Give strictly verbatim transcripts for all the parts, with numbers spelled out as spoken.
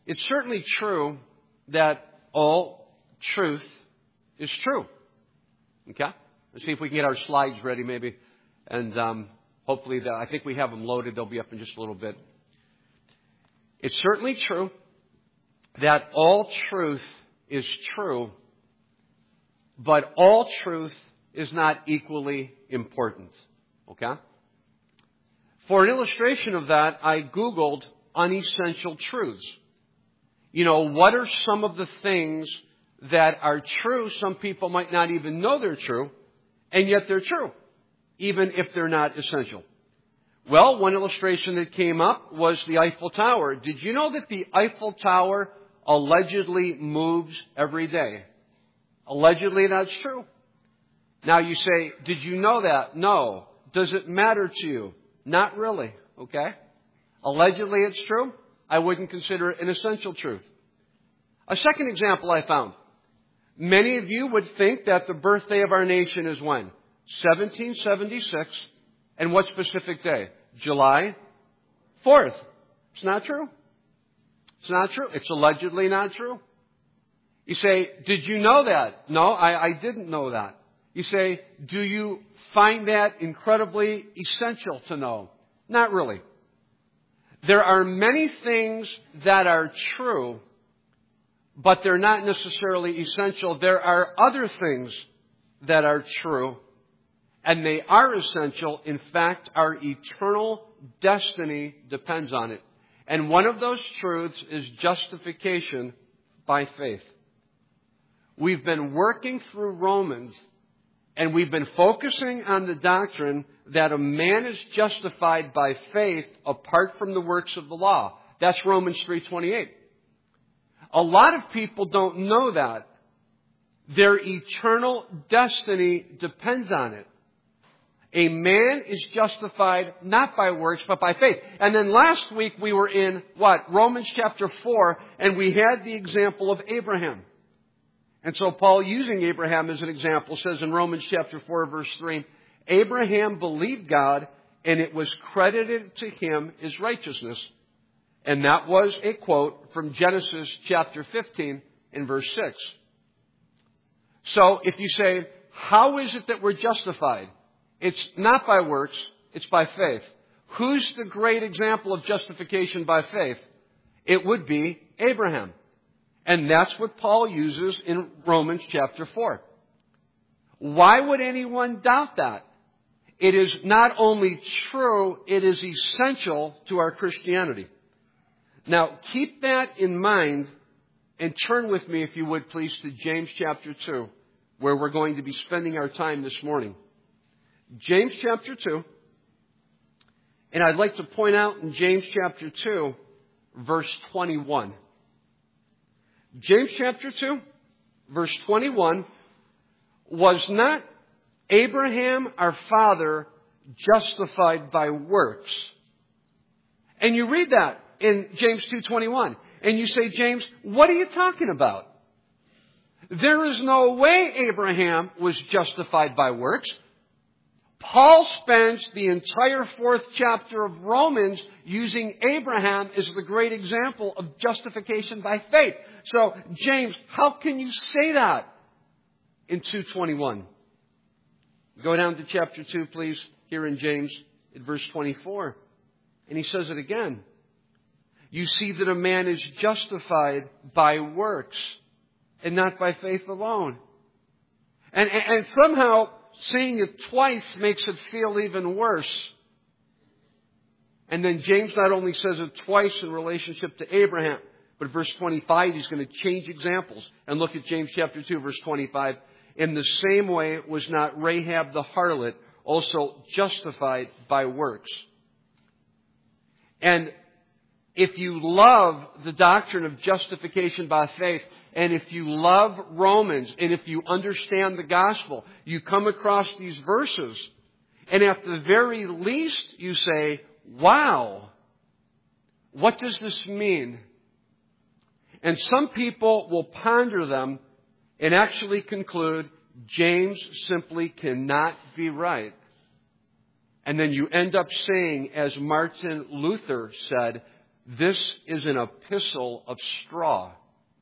It's certainly true that all truth is true. Okay? Let's see if we can get our slides ready maybe. And um, hopefully, the, I think we have them loaded. They'll be up in just a little bit. It's certainly true that all truth is true, but all truth is not equally important. Okay? For an illustration of that, I Googled unessential truths. You know, what are some of the things that are true? Some people might not even know they're true, and yet they're true, even if they're not essential. Well, one illustration that came up was the Eiffel Tower. Did you know that the Eiffel Tower allegedly moves every day? Allegedly, that's true. Now you say, did you know that? No. Does it matter to you? Not really, okay? Allegedly, it's true. I wouldn't consider it an essential truth. A second example I found. Many of you would think that the birthday of our nation is when? seventeen seventy-six. And what specific day? July fourth. It's not true. It's not true. It's allegedly not true. You say, did you know that? No, I, I didn't know that. You say, do you find that incredibly essential to know? Not really. There are many things that are true, but they're not necessarily essential. There are other things that are true, and they are essential. In fact, our eternal destiny depends on it. And one of those truths is justification by faith. We've been working through Romans, and we've been focusing on the doctrine that a man is justified by faith apart from the works of the law. That's Romans three twenty-eight. A lot of people don't know that. Their eternal destiny depends on it. A man is justified not by works, but by faith. And then last week we were in, what? Romans chapter four, and we had the example of Abraham. And so Paul, using Abraham as an example, says in Romans chapter four, verse three, Abraham believed God, and it was credited to him as righteousness. And that was a quote from Genesis chapter fifteen in verse six. So if you say, how is it that we're justified? It's not by works, it's by faith. Who's the great example of justification by faith? It would be Abraham. And that's what Paul uses in Romans chapter four. Why would anyone doubt that? It is not only true, it is essential to our Christianity. Now, keep that in mind and turn with me, if you would please, to James chapter two, where we're going to be spending our time this morning. James chapter two. And I'd like to point out in James chapter two, verse twenty-one. James chapter two, verse twenty-one, was not Abraham our father justified by works? And you read that in James two twenty-one. And you say, James, what are you talking about? There is no way Abraham was justified by works. Paul spends the entire fourth chapter of Romans using Abraham as the great example of justification by faith. So, James, how can you say that in two twenty-one? Go down to chapter two, please, here in James, at verse twenty-four. And he says it again. You see that a man is justified by works and not by faith alone. And, and, and somehow saying it twice makes it feel even worse. And then James not only says it twice in relationship to Abraham, but verse twenty-five, he's going to change examples. And look at James chapter two, verse twenty-five. In the same way was not Rahab the harlot also justified by works. And if you love the doctrine of justification by faith, and if you love Romans, and if you understand the gospel, you come across these verses, and at the very least you say, wow, what does this mean? And some people will ponder them and actually conclude James simply cannot be right. And then you end up saying, as Martin Luther said, this is an epistle of straw.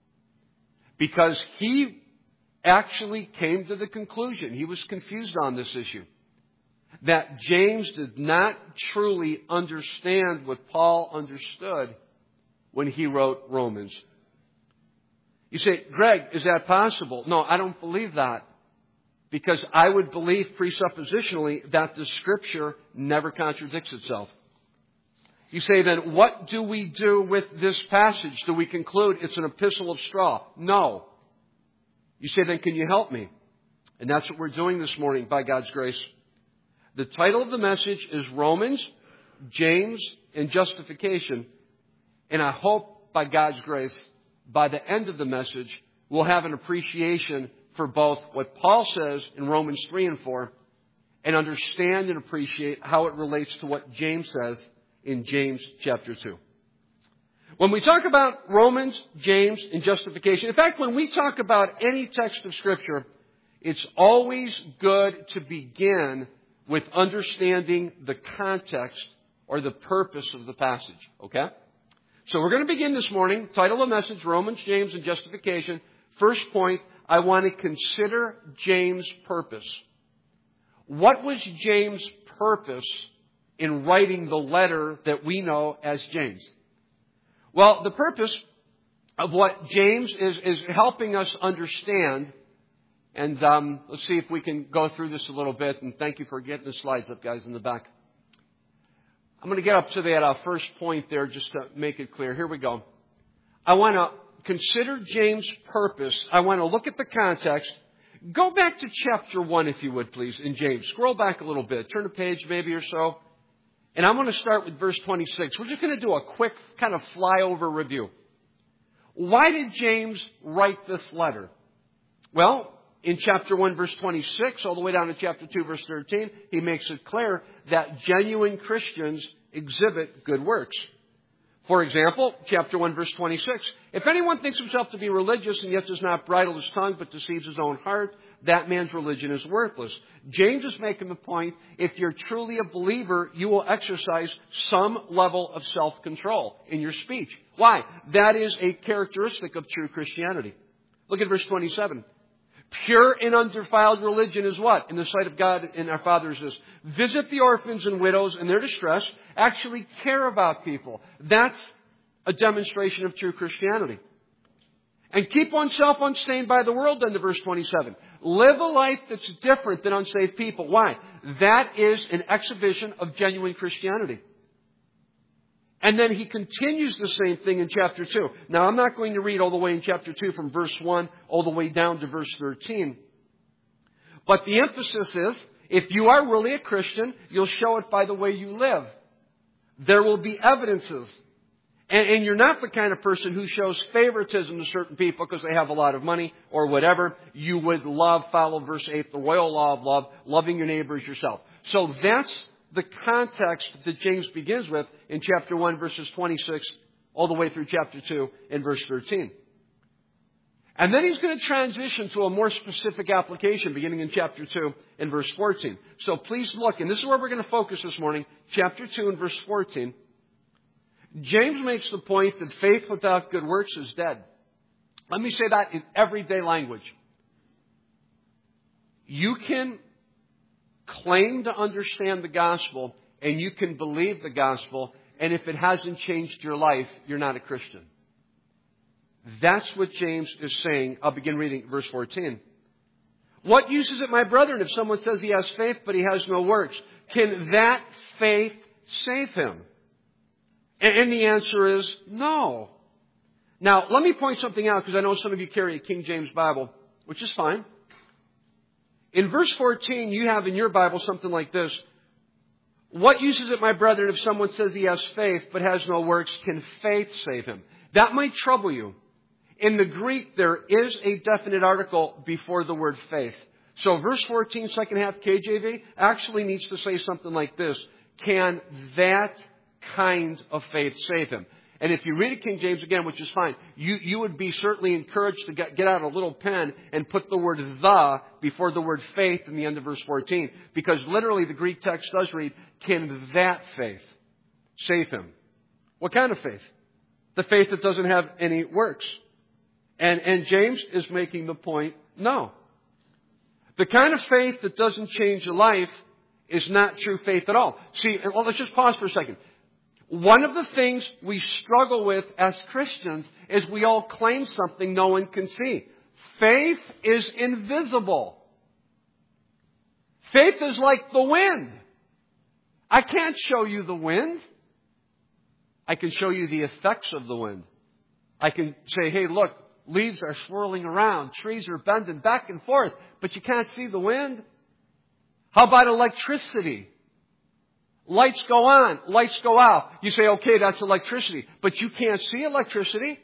Because he actually came to the conclusion, he was confused on this issue, that James did not truly understand what Paul understood when he wrote Romans. You say, Greg, is that possible? No, I don't believe that. Because I would believe presuppositionally that the Scripture never contradicts itself. You say then, what do we do with this passage? Do we conclude it's an epistle of straw? No. You say then, can you help me? And that's what we're doing this morning by God's grace. The title of the message is Romans, James, and Justification. And I hope by God's grace, by the end of the message, we'll have an appreciation for both what Paul says in Romans three and four and understand and appreciate how it relates to what James says in James chapter two. When we talk about Romans, James, and justification, in fact, when we talk about any text of Scripture, it's always good to begin with understanding the context or the purpose of the passage. Okay? So we're going to begin this morning. Title of the message, Romans, James, and Justification. First point, I want to consider James' purpose. What was James' purpose in writing the letter that we know as James? Well, the purpose of what James is, is helping us understand, and um, let's see if we can go through this a little bit, and thank you for getting the slides up, guys, in the back. I'm going to get up to that uh, first point there just to make it clear. Here we go. I want to consider James' purpose. I want to look at the context. Go back to chapter one, if you would, please, in James. Scroll back a little bit. Turn a page maybe or so. And I'm going to start with verse twenty-six. We're just going to do a quick kind of flyover review. Why did James write this letter? Well, in chapter one, verse twenty-six, all the way down to chapter two, verse thirteen, he makes it clear that genuine Christians exhibit good works. For example, chapter one, verse twenty-six, if anyone thinks himself to be religious and yet does not bridle his tongue but deceives his own heart, that man's religion is worthless. James is making the point, if you're truly a believer, you will exercise some level of self-control in your speech. Why? That is a characteristic of true Christianity. Look at verse twenty-seven. Pure and undefiled religion is what? In the sight of God and our Father is this. Visit the orphans and widows in their distress. Actually care about people. That's a demonstration of true Christianity. And keep oneself unstained by the world, then to verse twenty-seven. Live a life that's different than unsaved people. Why? That is an exhibition of genuine Christianity. And then he continues the same thing in chapter two. Now, I'm not going to read all the way in chapter two from verse one all the way down to verse thirteen. But the emphasis is, if you are really a Christian, you'll show it by the way you live. There will be evidences. And, and you're not the kind of person who shows favoritism to certain people because they have a lot of money or whatever. You would love, follow verse eight, the royal law of love, loving your neighbor as yourself. So that's the context that James begins with in chapter one, verses twenty-six, all the way through chapter two and verse thirteen. And then he's going to transition to a more specific application beginning in chapter two and verse fourteen. So please look, and this is where we're going to focus this morning, chapter two and verse fourteen. James makes the point that faith without good works is dead. Let me say that in everyday language. You can claim to understand the gospel and you can believe the gospel, and if it hasn't changed your life, you're not a Christian. That's what James is saying. I'll begin reading verse fourteen. What use is it, my brethren, if someone says he has faith but he has no works? Can that faith save him? And the answer is no. Now, let me point something out because I know some of you carry a King James Bible, which is fine. In verse fourteen, you have in your Bible something like this. What use is it, my brethren, if someone says he has faith but has no works? Can faith save him? That might trouble you. In the Greek, there is a definite article before the word faith. So verse fourteen, second half K J V, actually needs to say something like this. Can that kind of faith save him? And if you read it King James again, which is fine, you, you would be certainly encouraged to get, get out a little pen and put the word the before the word faith in the end of verse fourteen. Because literally the Greek text does read, can that faith save him? What kind of faith? The faith that doesn't have any works. And, and James is making the point, no. The kind of faith that doesn't change your life is not true faith at all. See, well, let's just pause for a second. One of the things we struggle with as Christians is we all claim something no one can see. Faith is invisible. Faith is like the wind. I can't show you the wind. I can show you the effects of the wind. I can say, hey, look, leaves are swirling around. Trees are bending back and forth. But you can't see the wind. How about electricity? Lights go on. Lights go out. You say, okay, that's electricity. But you can't see electricity.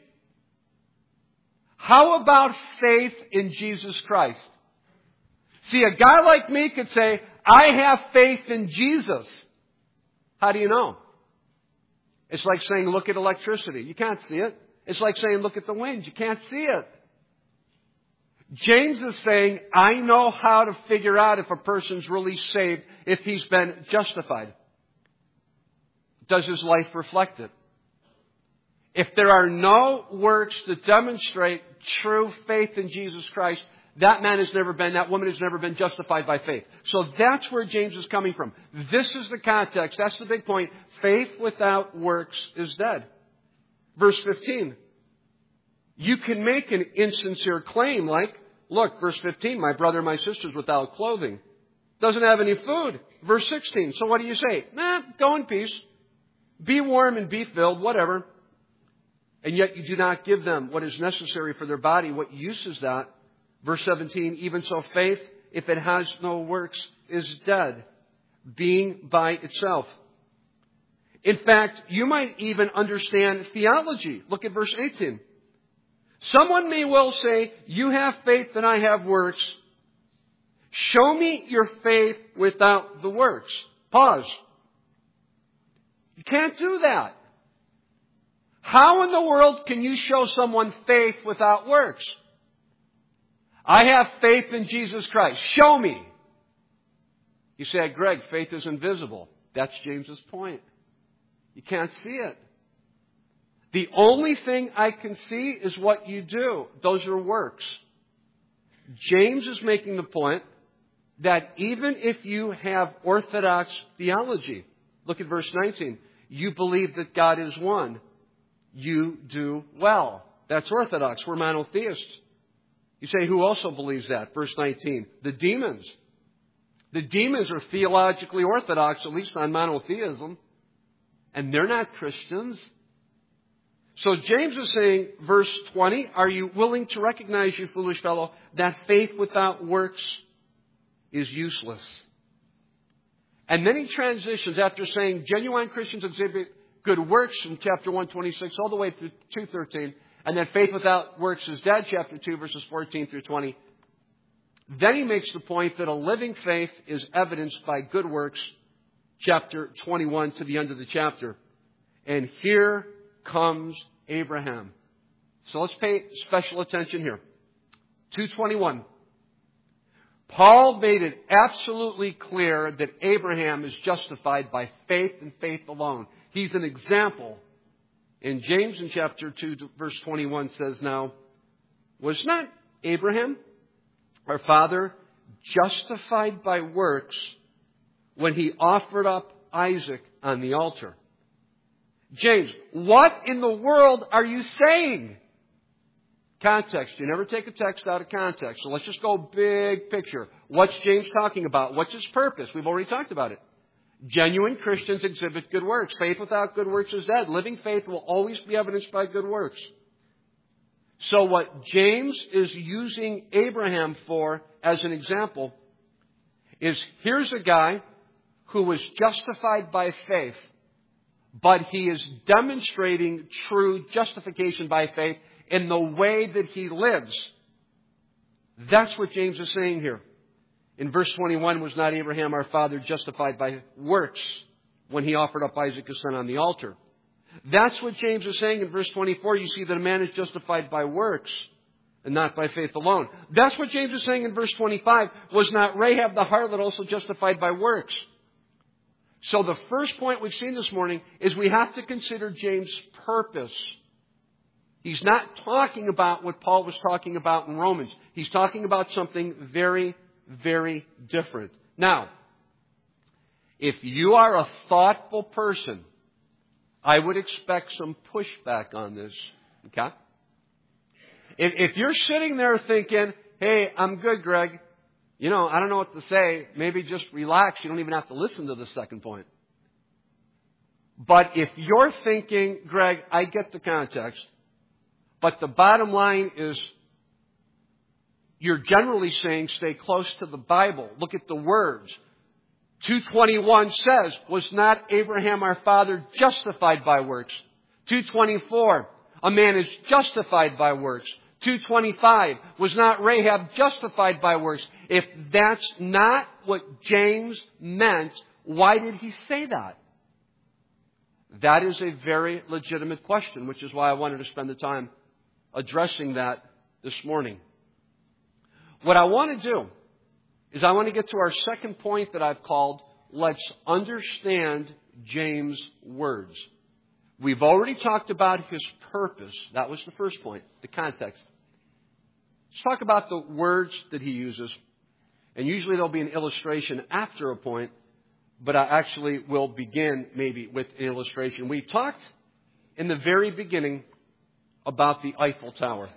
How about faith in Jesus Christ? See, a guy like me could say, I have faith in Jesus. How do you know? It's like saying, look at electricity. You can't see it. It's like saying, look at the wind. You can't see it. James is saying, I know how to figure out if a person's really saved, if he's been justified. Does his life reflect it? If there are no works that demonstrate true faith in Jesus Christ, that man has never been, that woman has never been justified by faith. So that's where James is coming from. This is the context. That's the big point. Faith without works is dead. Verse fifteen. You can make an insincere claim like, look, verse fifteen, my brother and my sister's without clothing. Doesn't have any food. Verse sixteen. So what do you say? Nah, go in peace. Be warm and be filled, whatever. And yet you do not give them what is necessary for their body. What use is that? Verse seventeen, even so faith, if it has no works, is dead, being by itself. In fact, you might even understand theology. Look at verse eighteen. Someone may well say, you have faith and I have works. Show me your faith without the works. Pause. You can't do that. How in the world can you show someone faith without works? I have faith in Jesus Christ. Show me. You say, Greg, faith is invisible. That's James's point. You can't see it. The only thing I can see is what you do. Those are works. James is making the point that even if you have orthodox theology, look at verse nineteen, you believe that God is one. You do well. That's orthodox. We're monotheists. You say, who also believes that? Verse nineteen, the demons. The demons are theologically orthodox, at least on monotheism. And they're not Christians. So James is saying, verse twenty, are you willing to recognize, you foolish fellow, that faith without works is useless? And then he transitions after saying genuine Christians exhibit good works from chapter one twenty-six all the way through two thirteen. And that faith without works is dead, chapter two, verses fourteen through twenty. Then he makes the point that a living faith is evidenced by good works, chapter twenty-one to the end of the chapter. And here comes Abraham. So let's pay special attention here. two twenty-one. Paul made it absolutely clear that Abraham is justified by faith and faith alone. He's an example. And James in chapter two, verse twenty-one says, now, was not Abraham, our father, justified by works when he offered up Isaac on the altar? James, what in the world are you saying? Context. You never take a text out of context. So let's just go big picture. What's James talking about? What's his purpose? We've already talked about it. Genuine Christians exhibit good works. Faith without good works is dead. Living faith will always be evidenced by good works. So what James is using Abraham for as an example is here's a guy who was justified by faith, but he is demonstrating true justification by faith in the way that he lives. That's what James is saying here. In verse twenty-one, was not Abraham our father justified by works when he offered up Isaac his son on the altar? That's what James is saying in verse twenty-four. You see that a man is justified by works and not by faith alone. That's what James is saying in verse twenty-five. Was not Rahab the harlot also justified by works? So the first point we've seen this morning is we have to consider James' purpose He's not talking about what Paul was talking about in Romans. He's talking about something very, very different. Now, if you are a thoughtful person, I would expect some pushback on this. Okay? If, if you're sitting there thinking, hey, I'm good, Greg. You know, I don't know what to say. Maybe just relax. You don't even have to listen to the second point. But if you're thinking, Greg, I get the context, but the bottom line is you're generally saying stay close to the Bible. Look at the words. two twenty-one says, was not Abraham our father justified by works? two twenty-four, a man is justified by works. two twenty-five, was not Rahab justified by works? If that's not what James meant, why did he say that? That is a very legitimate question, which is why I wanted to spend the time addressing that this morning. What I want to do is I want to get to our second point that I've called, let's understand James' words. We've already talked about his purpose. That was the first point, the context. Let's talk about the words that he uses. And usually there'll be an illustration after a point, but I actually will begin maybe with an illustration. We talked in the very beginning about the Eiffel Tower.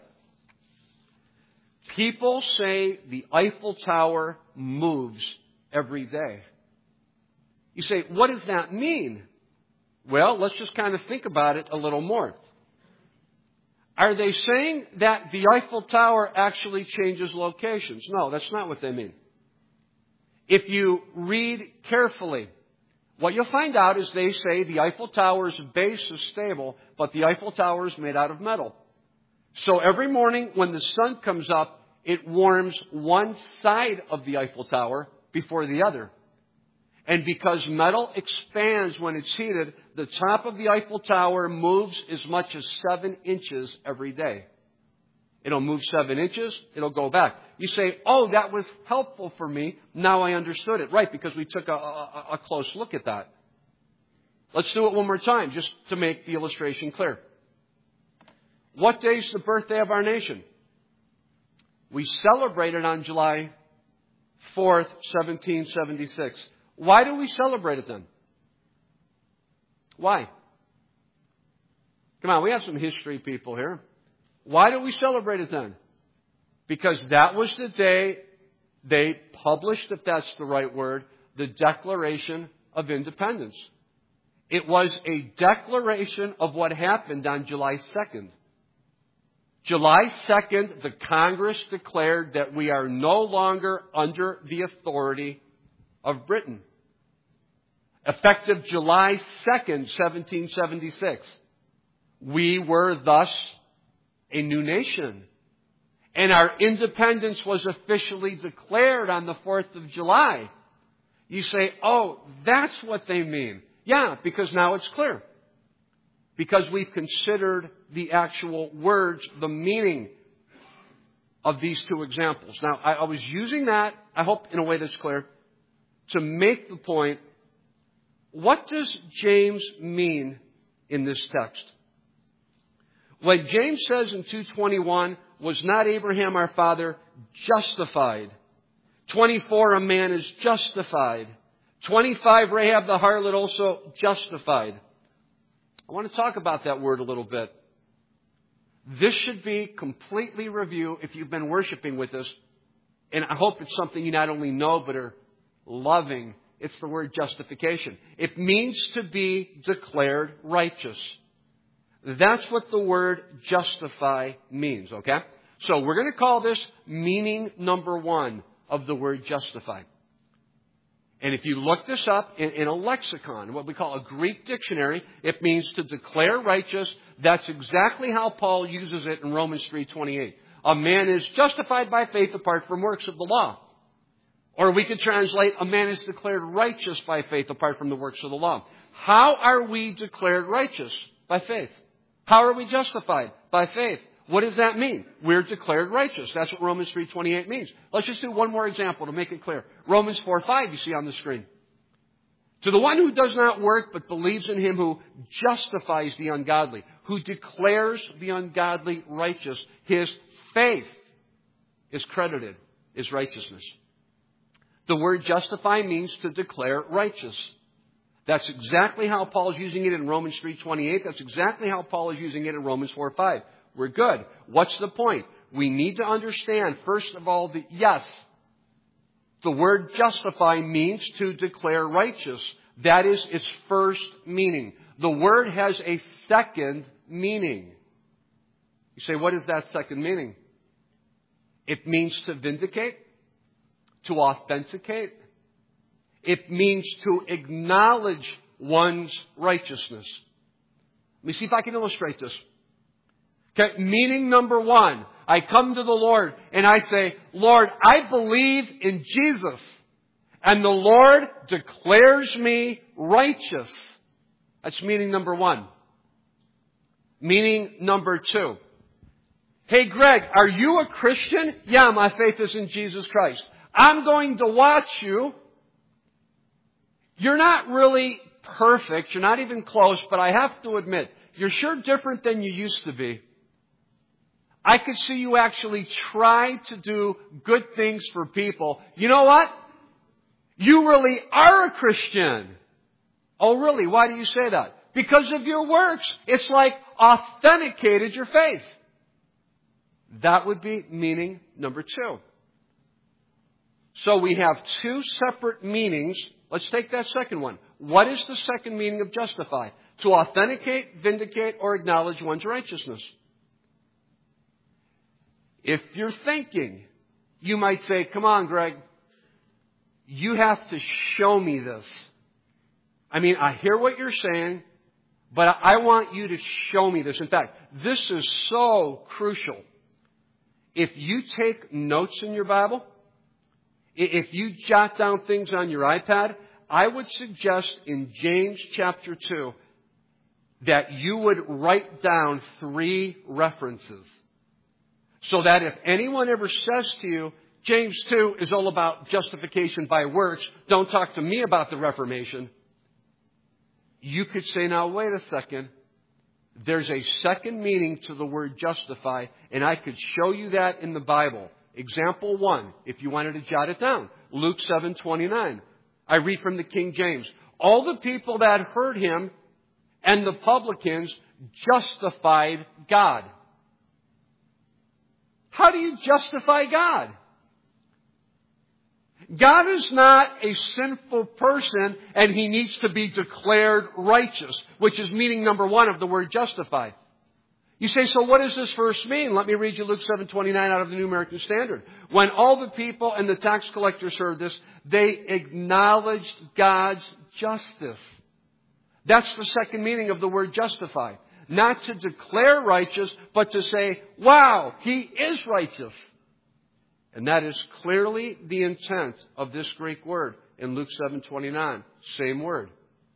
People say the Eiffel Tower moves every day. You say, what does that mean? Well, let's just kind of think about it a little more. Are they saying that the Eiffel Tower actually changes locations? No, that's not what they mean. If you read carefully, what you'll find out is they say the Eiffel Tower's base is stable, but the Eiffel Tower is made out of metal. So every morning when the sun comes up, it warms one side of the Eiffel Tower before the other. And because metal expands when it's heated, the top of the Eiffel Tower moves as much as seven inches every day. It'll move seven inches, it'll go back. You say, oh, that was helpful for me. Now I understood it. Right, because we took a, a, a close look at that. Let's do it one more time, just to make the illustration clear. What day is the birthday of our nation? We celebrated on July fourth, seventeen seventy-six. Why do we celebrate it then? Why? Come on, we have some history people here. Why do we celebrate it then? Because that was the day they published, if that's the right word, the Declaration of Independence. It was a declaration of what happened on July second. July second, the Congress declared that we are no longer under the authority of Britain. Effective July second, seventeen seventy-six, we were thus a new nation. And our independence was officially declared on the fourth of July. You say, oh, that's what they mean. Yeah, because now it's clear. Because we've considered the actual words, the meaning of these two examples. Now, I, I was using that, I hope in a way that's clear, to make the point, what does James mean in this text? When James says in two twenty-one, was not Abraham our father justified? twenty-four, a man is justified. twenty-five, Rahab the harlot also justified. I want to talk about that word a little bit. This should be completely review if you've been worshiping with us. And I hope it's something you not only know but are loving. It's the word justification. It means to be declared righteous. That's what the word justify means, okay? So we're going to call this meaning number one of the word justify. And if you look this up in, in a lexicon, what we call a Greek dictionary, it means to declare righteous. That's exactly how Paul uses it in Romans three twenty-eight. A man is justified by faith apart from works of the law. Or we could translate, a man is declared righteous by faith apart from the works of the law. How are we declared righteous? By faith. How are we justified? By faith. What does that mean? We're declared righteous. That's what Romans three twenty-eight means. Let's just do one more example to make it clear. Romans four five, you see on the screen. To the one who does not work but believes in him who justifies the ungodly, who declares the ungodly righteous, his faith is credited as righteousness. The word justify means to declare righteous. That's exactly how Paul is using it in Romans three twenty-eight. That's exactly how Paul is using it in Romans four five. We're good. What's the point? We need to understand, first of all, that yes, the word justify means to declare righteous. That is its first meaning. The word has a second meaning. You say, what is that second meaning? It means to vindicate, to authenticate. It means to acknowledge one's righteousness. Let me see if I can illustrate this. Okay, meaning number one, I come to the Lord and I say, Lord, I believe in Jesus. And the Lord declares me righteous. That's meaning number one. Meaning number two. Hey, Greg, are you a Christian? Yeah, my faith is in Jesus Christ. I'm going to watch you. You're not really perfect. You're not even close, but I have to admit, you're sure different than you used to be. I could see you actually try to do good things for people. You know what? You really are a Christian. Oh, really? Why do you say that? Because of your works. It's like authenticated your faith. That would be meaning number two. So we have two separate meanings. Let's take that second one. What is the second meaning of justify? To authenticate, vindicate, or acknowledge one's righteousness. If you're thinking, you might say, come on, Greg, you have to show me this. I mean, I hear what you're saying, but I want you to show me this. In fact, this is so crucial. If you take notes in your Bible, if you jot down things on your iPad, I would suggest in James chapter two that you would write down three references. So that if anyone ever says to you, James two is all about justification by works, don't talk to me about the Reformation, you could say, now wait a second. There's a second meaning to the word justify, and I could show you that in the Bible. Example one, if you wanted to jot it down. Luke seven twenty-nine. I read from the King James. All the people that heard him and the publicans justified God. How do you justify God? God is not a sinful person and he needs to be declared righteous, which is meaning number one of the word justify. You say, so what does this verse mean? Let me read you Luke seven twenty-nine out of the New American Standard. When all the people and the tax collectors heard this, they acknowledged God's justice. That's the second meaning of the word justify. Not to declare righteous, but to say, wow, he is righteous. And that is clearly the intent of this Greek word in Luke seven twenty-nine. Same word.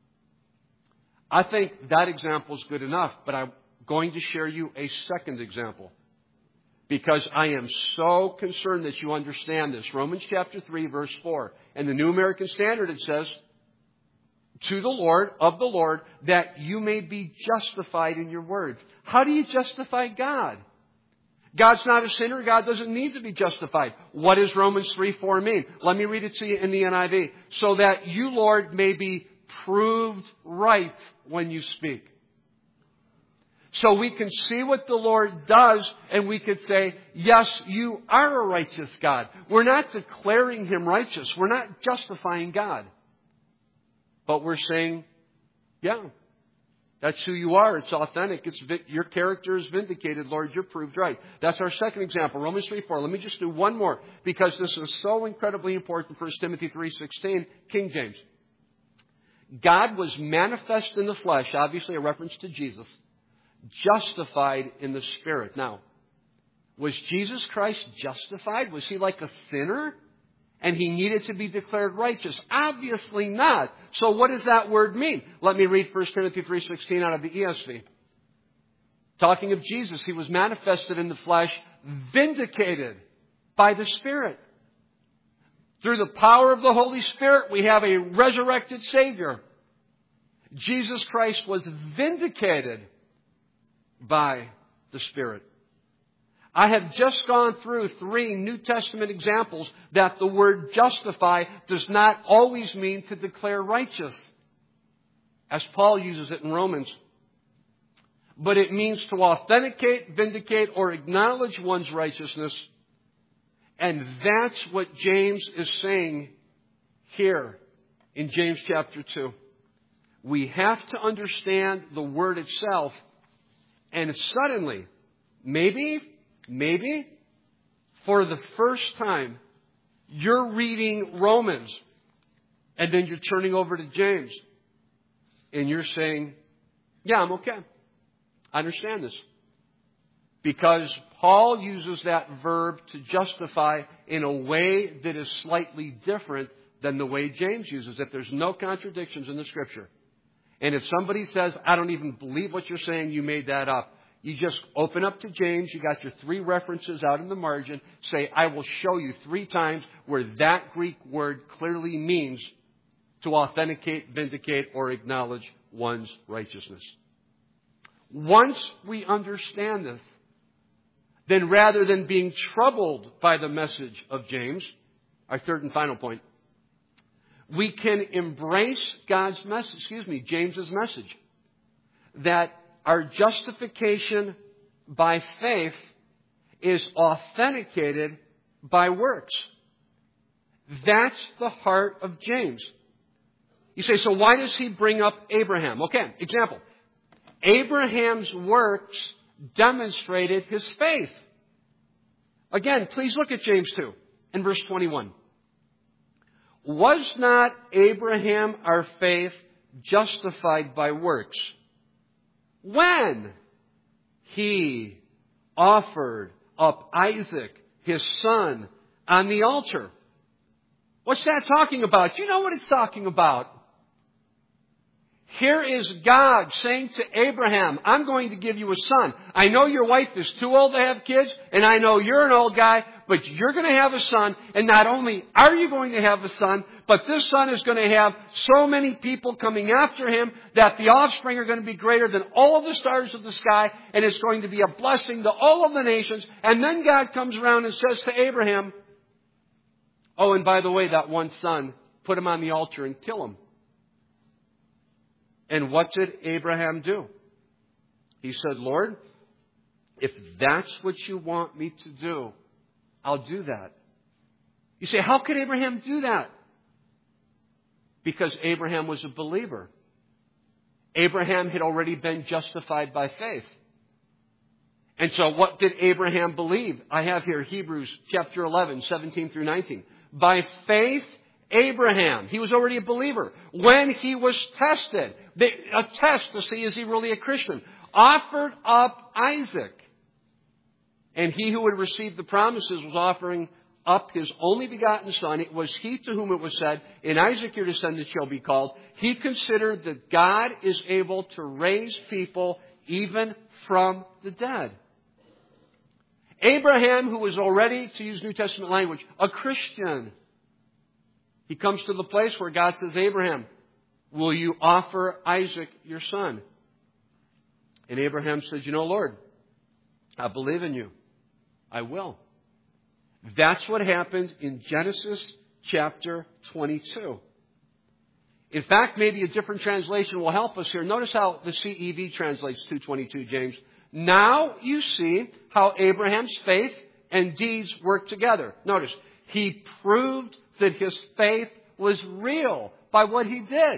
I think that example is good enough, but I'm going to share you a second example. Because I am so concerned that you understand this. Romans chapter three, verse four. In the New American Standard it says, to the Lord, of the Lord, that you may be justified in your words. How do you justify God? God's not a sinner. God doesn't need to be justified. What does Romans three four mean? Let me read it to you in the N I V. So that you, Lord, may be proved right when you speak. So we can see what the Lord does and we could say, yes, you are a righteous God. We're not declaring him righteous. We're not justifying God. But we're saying, yeah, that's who you are. It's authentic. It's your character is vindicated, Lord. You're proved right. That's our second example, Romans three four. Let me just do one more because this is so incredibly important. First Timothy three sixteen, King James. God was manifest in the flesh, obviously a reference to Jesus, justified in the Spirit. Now, was Jesus Christ justified? Was he like a sinner? And he needed to be declared righteous? Obviously not. So what does that word mean? Let me read First Timothy three sixteen out of the E S V. Talking of Jesus, he was manifested in the flesh, vindicated by the Spirit. Through the power of the Holy Spirit, we have a resurrected Savior. Jesus Christ was vindicated by the Spirit. I have just gone through three New Testament examples that the word justify does not always mean to declare righteous, as Paul uses it in Romans. But it means to authenticate, vindicate, or acknowledge one's righteousness. And that's what James is saying here in James chapter two. We have to understand the word itself. And suddenly, maybe, maybe, for the first time, you're reading Romans. And then you're turning over to James. And you're saying, yeah, I'm okay. I understand this. Because Paul uses that verb to justify in a way that is slightly different than the way James uses it. There's no contradictions in the Scripture. And if somebody says, I don't even believe what you're saying, you made that up, you just open up to James, you got your three references out in the margin, say, I will show you three times where that Greek word clearly means to authenticate, vindicate, or acknowledge one's righteousness. Once we understand this, then rather than being troubled by the message of James, our third and final point, we can embrace God's message, excuse me, James's message, that our justification by faith is authenticated by works. That's the heart of James. You say, so why does he bring up Abraham? Okay, example. Abraham's works demonstrated his faith. Again, please look at James two and verse twenty-one. Was not Abraham, our faith, justified by works when he offered up Isaac, his son, on the altar? What's that talking about? Do you know what it's talking about? Here is God saying to Abraham, I'm going to give you a son. I know your wife is too old to have kids, and I know you're an old guy, but you're going to have a son. And not only are you going to have a son, but this son is going to have so many people coming after him that the offspring are going to be greater than all of the stars of the sky, and it's going to be a blessing to all of the nations. And then God comes around and says to Abraham, oh, and by the way, that one son, put him on the altar and kill him. And what did Abraham do? He said, Lord, if that's what you want me to do, I'll do that. You say, how could Abraham do that? Because Abraham was a believer. Abraham had already been justified by faith. And so what did Abraham believe? I have here Hebrews chapter eleven, seventeen through nineteen. By faith, Abraham, he was already a believer. When he was tested, a test to see is he really a Christian, offered up Isaac. And he who had received the promises was offering up his only begotten son. It was he to whom it was said, in Isaac your descendants shall be called. He considered that God is able to raise people even from the dead. Abraham, who was already, to use New Testament language, a Christian, he comes to the place where God says, Abraham, will you offer Isaac your son? And Abraham says, you know, Lord, I believe in you. I will. That's what happened in Genesis chapter twenty-two. In fact, maybe a different translation will help us here. Notice how the C E V translates two twenty-two, James. Now you see how Abraham's faith and deeds work together. Notice, he proved that his faith was real by what he did.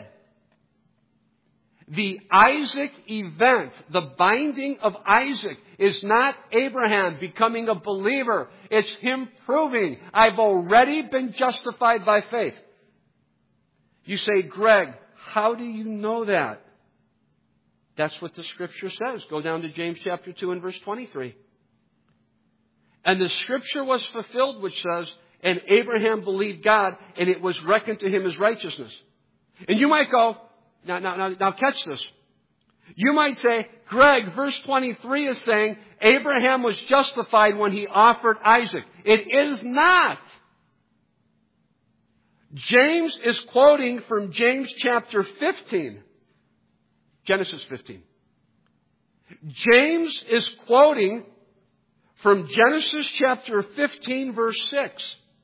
The Isaac event, the binding of Isaac, is not Abraham becoming a believer. It's him proving, I've already been justified by faith. You say, Greg, how do you know that? That's what the Scripture says. Go down to James chapter two and verse twenty-three. And the Scripture was fulfilled, which says, and Abraham believed God, and it was reckoned to him as righteousness. And you might go, now, now, now, now catch this. You might say, Greg, verse twenty-three is saying Abraham was justified when he offered Isaac. It is not. James is quoting from James chapter fifteen. Genesis fifteen. James is quoting from Genesis chapter fifteen, verse six.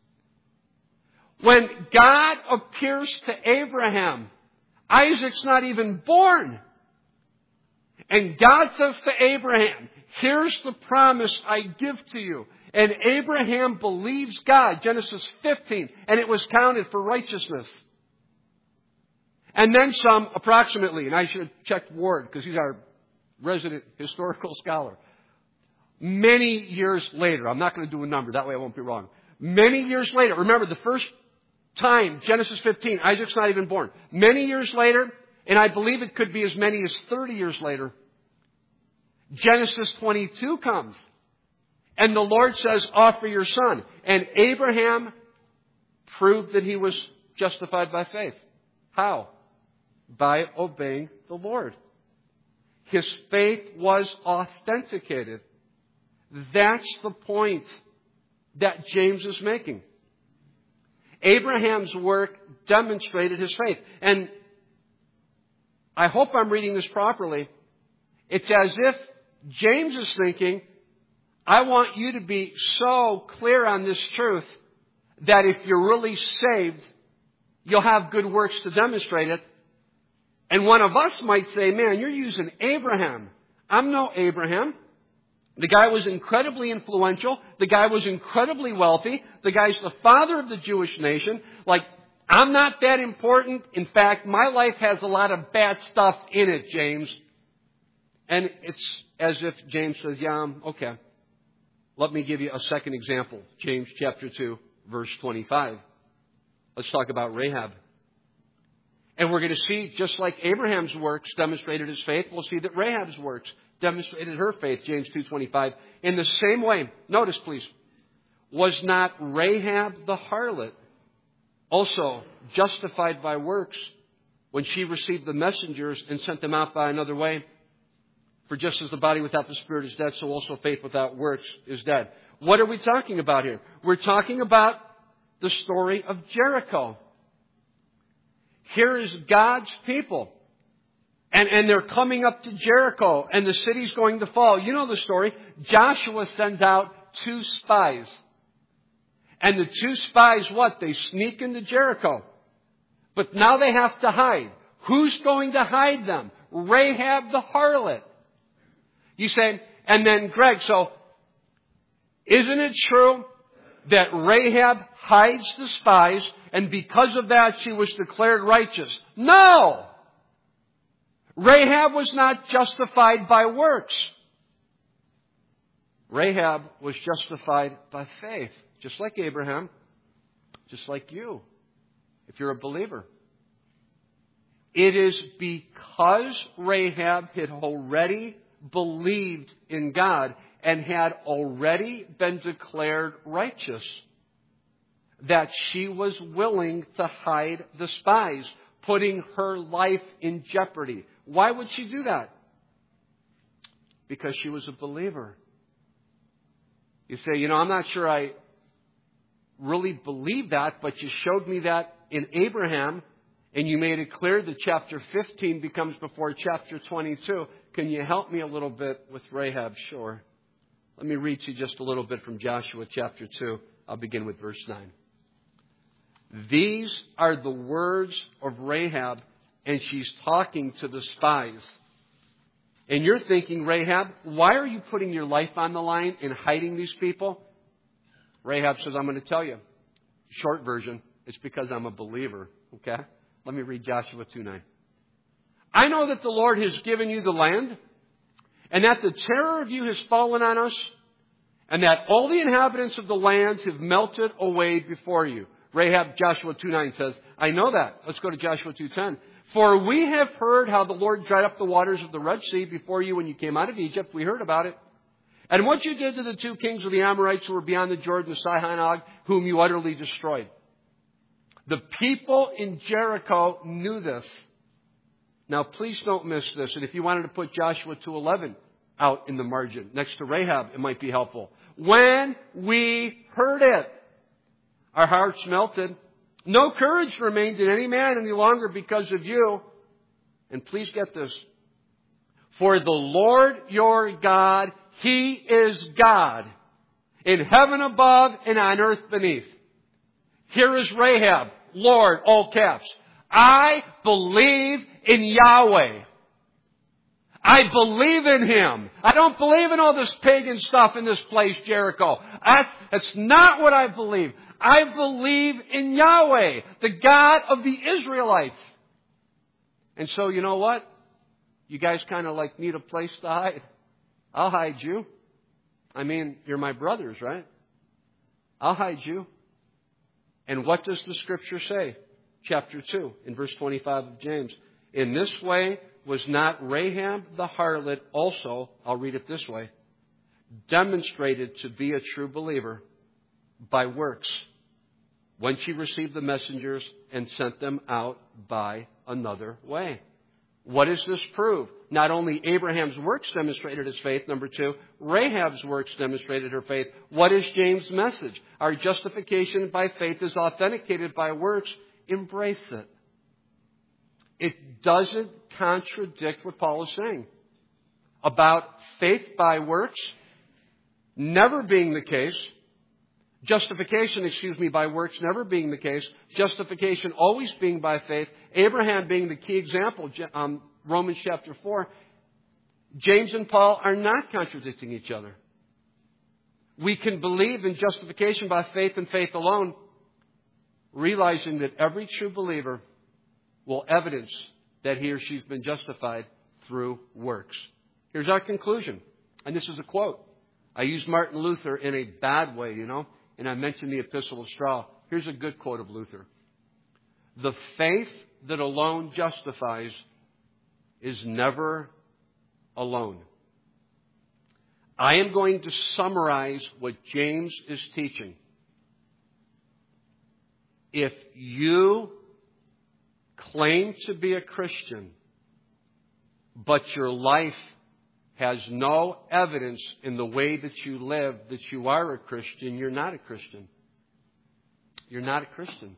When God appears to Abraham, Isaac's not even born. And God says to Abraham, here's the promise I give to you. And Abraham believes God, Genesis fifteen, and it was counted for righteousness. And then some, approximately, and I should have checked Ward because he's our resident historical scholar. Many years later, I'm not going to do a number, that way I won't be wrong. Many years later, remember the first time, Genesis fifteen, Isaac's not even born. Many years later, and I believe it could be as many as thirty years later, Genesis twenty-two comes. And the Lord says, offer your son. And Abraham proved that he was justified by faith. How? By obeying the Lord. His faith was authenticated. That's the point that James is making. Abraham's work demonstrated his faith. And I hope I'm reading this properly. It's as if James is thinking, I want you to be so clear on this truth that if you're really saved, you'll have good works to demonstrate it. And one of us might say, man, you're using Abraham. I'm no Abraham. The guy was incredibly influential. The guy was incredibly wealthy. The guy's the father of the Jewish nation. Like, I'm not that important. In fact, my life has a lot of bad stuff in it, James. And it's as if James says, yeah, I'm okay. Let me give you a second example. James chapter two, verse twenty-five. Let's talk about Rahab. And we're going to see, just like Abraham's works demonstrated his faith, we'll see that Rahab's works demonstrated her faith. James two twenty-five. In the same way, notice please, was not Rahab the harlot also justified by works when she received the messengers and sent them out by another way? For just as the body without the spirit is dead, so also faith without works is dead. What are we talking about here? We're talking about the story of Jericho. Here is God's people. And, and they're coming up to Jericho, and the city's going to fall. You know the story. Joshua sends out two spies. And the two spies, what? They sneak into Jericho. But now they have to hide. Who's going to hide them? Rahab the harlot. You say, and then Greg, so isn't it true that Rahab hides the spies, and because of that she was declared righteous? No! Rahab was not justified by works. Rahab was justified by faith, just like Abraham, just like you, if you're a believer. It is because Rahab had already believed in God and had already been declared righteous that she was willing to hide the spies, putting her life in jeopardy. Why would she do that? Because she was a believer. You say, you know, I'm not sure I really believe that, but you showed me that in Abraham, and you made it clear that chapter fifteen becomes before chapter twenty-two. Can you help me a little bit with Rahab? Sure. Let me read to you just a little bit from Joshua chapter two. I'll begin with verse nine. These are the words of Rahab, and she's talking to the spies. And you're thinking, Rahab, why are you putting your life on the line and hiding these people? Rahab says, I'm going to tell you. Short version, it's because I'm a believer. Okay? Let me read Joshua two nine. I know that the Lord has given you the land, and that the terror of you has fallen on us, and that all the inhabitants of the lands have melted away before you. Rahab, Joshua two nine says, I know that. Let's go to Joshua two ten. For we have heard how the Lord dried up the waters of the Red Sea before you when you came out of Egypt. We heard about it. And what you did to the two kings of the Amorites who were beyond the Jordan, the Sihon and Og, whom you utterly destroyed. The people in Jericho knew this. Now, please don't miss this. And if you wanted to put Joshua two eleven out in the margin next to Rahab, it might be helpful. When we heard it, our hearts melted No courage remained in any man any longer because of you. And please get this. For the Lord your God, He is God, in heaven above and on earth beneath. Here is Rahab, Lord, all caps. I believe in Yahweh. I believe in Him. I don't believe in all this pagan stuff in this place, Jericho. I, that's not what I believe. I believe in Yahweh, the God of the Israelites. And so, you know what? You guys kind of like need a place to hide. I'll hide you. I mean, you're my brothers, right? I'll hide you. And what does the Scripture say? Chapter two, in verse twenty-five of James. In this way was not Rahab the harlot also, I'll read it this way, demonstrated to be a true believer by works when she received the messengers and sent them out by another way. What does this prove? Not only Abraham's works demonstrated his faith, number two, Rahab's works demonstrated her faith. What is James' message? Our justification by faith is authenticated by works. Embrace it. It doesn't contradict what Paul is saying about faith by works never being the case. Justification, excuse me, by works never being the case. Justification always being by faith. Abraham being the key example, um, Romans chapter four. James and Paul are not contradicting each other. We can believe in justification by faith and faith alone, realizing that every true believer will evidence that he or she's been justified through works. Here's our conclusion. And this is a quote. I used Martin Luther in a bad way, you know, and I mentioned the Epistle of Straw. Here's a good quote of Luther. The faith that alone justifies is never alone. I am going to summarize what James is teaching. If you claim to be a Christian, but your life has no evidence in the way that you live that you are a Christian, you're not a Christian. You're not a Christian.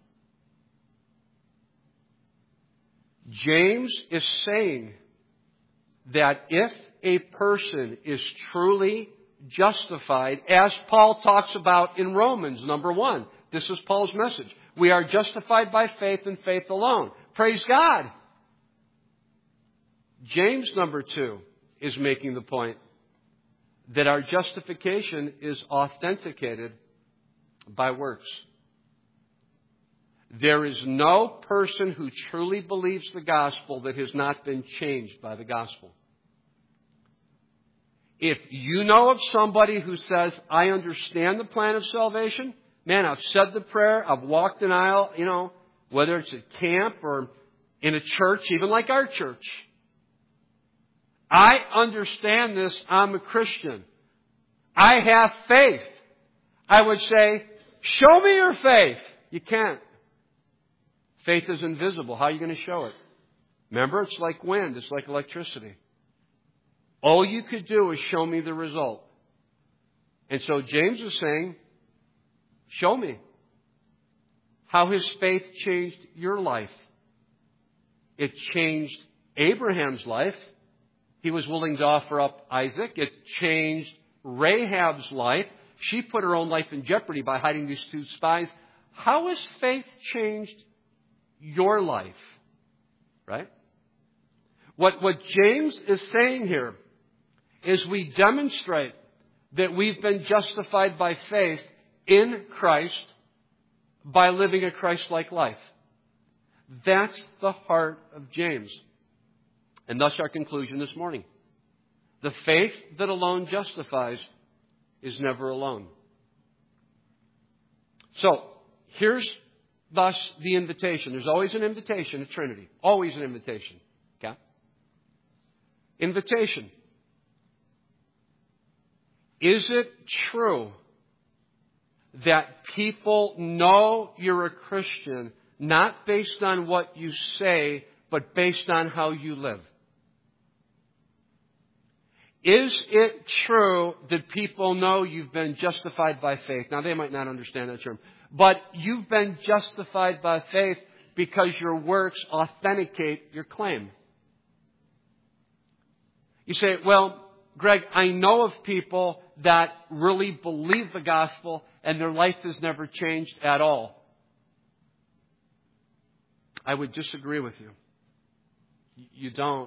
James is saying that if a person is truly justified, as Paul talks about in Romans, number one, this is Paul's message. We are justified by faith and faith alone. Praise God. James, number two, is making the point that our justification is authenticated by works. There is no person who truly believes the gospel that has not been changed by the gospel. If you know of somebody who says, I understand the plan of salvation, man, I've said the prayer, I've walked an aisle, you know, whether it's at camp or in a church, even like our church. I understand this, I'm a Christian. I have faith. I would say, show me your faith. You can't. Faith is invisible. How are you going to show it? Remember, it's like wind. It's like electricity. All you could do is show me the result. And so James is saying, show me how his faith changed your life. It changed Abraham's life. He was willing to offer up Isaac. It changed Rahab's life. She put her own life in jeopardy by hiding these two spies. How has faith changed your life? Right? What, what James is saying here is we demonstrate that we've been justified by faith in Christ by living a Christ-like life. That's the heart of James. And thus our conclusion this morning. The faith that alone justifies is never alone. So, here's thus the invitation. There's always an invitation at Trinity. Always an invitation. Okay? Invitation. Is it true that people know you're a Christian not based on what you say, but based on how you live? Is it true that people know you've been justified by faith? Now, they might not understand that term. But you've been justified by faith because your works authenticate your claim. You say, well, Greg, I know of people that really believe the gospel and their life has never changed at all. I would disagree with you. You don't.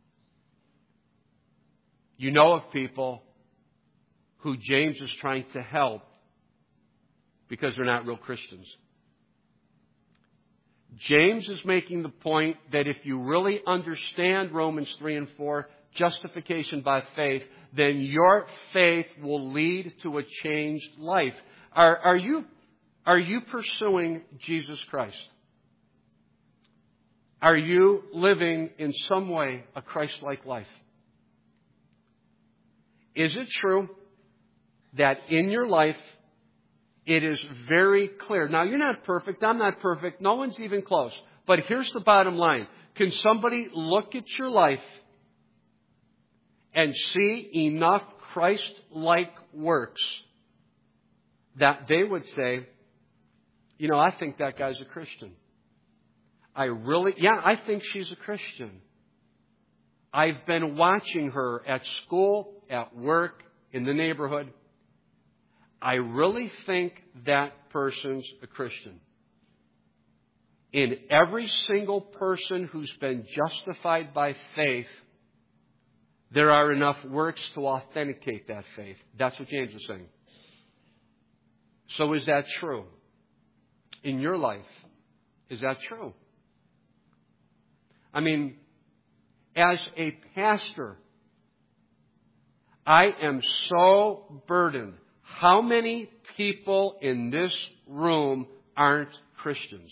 You know of people who James is trying to help because they're not real Christians. James is making the point that if you really understand Romans three and four, justification by faith, then your faith will lead to a changed life. Are, are you, are you pursuing Jesus Christ? Are you living in some way a Christ-like life? Is it true that in your life it is very clear? Now, you're not perfect. I'm not perfect. No one's even close. But here's the bottom line. Can somebody look at your life and see enough Christ-like works that they would say, you know, I think that guy's a Christian. I really, yeah, I think she's a Christian. I've been watching her at school, at work, in the neighborhood. I really think that person's a Christian. In every single person who's been justified by faith, there are enough works to authenticate that faith. That's what James is saying. So is that true? In your life, is that true? I mean, as a pastor, I am so burdened. How many people in this room aren't Christians?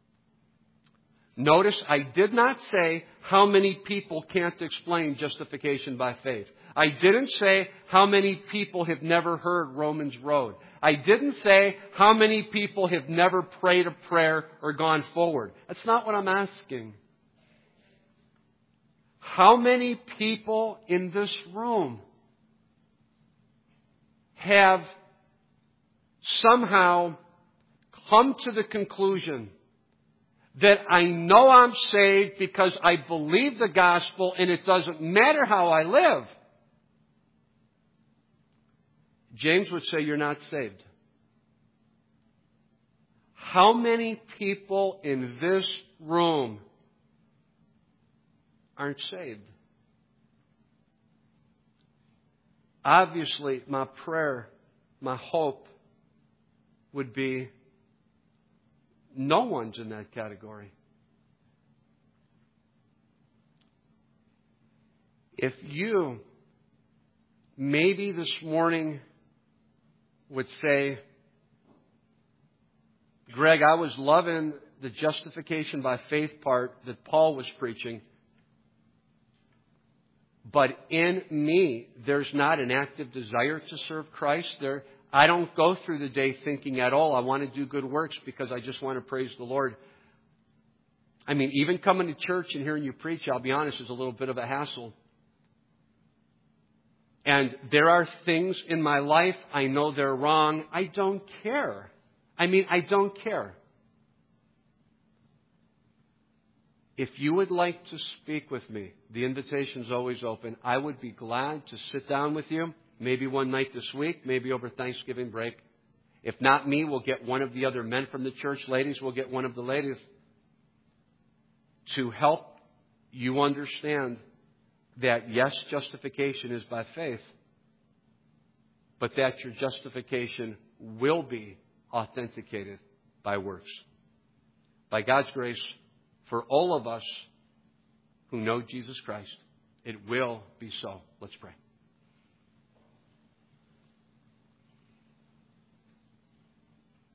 Notice I did not say how many people can't explain justification by faith. I didn't say how many people have never heard Romans Road. I didn't say how many people have never prayed a prayer or gone forward. That's not what I'm asking. How many people in this room have somehow come to the conclusion that I know I'm saved because I believe the gospel and it doesn't matter how I live? James would say you're not saved. How many people in this room aren't saved? Obviously, my prayer, my hope would be no one's in that category. If you maybe this morning would say, Greg, I was loving the justification by faith part that Paul was preaching, but in me, there's not an active desire to serve Christ. There, I don't go through the day thinking at all, I want to do good works because I just want to praise the Lord. I mean, even coming to church and hearing you preach, I'll be honest, is a little bit of a hassle. And there are things in my life, I know they're wrong. I don't care. I mean, I don't care. If you would like to speak with me, the invitation's always open. I would be glad to sit down with you, maybe one night this week, maybe over Thanksgiving break. If not me, we'll get one of the other men from the church. Ladies, we'll get one of the ladies to help you understand that, yes, justification is by faith, but that your justification will be authenticated by works. By God's grace, for all of us who know Jesus Christ, it will be so. Let's pray.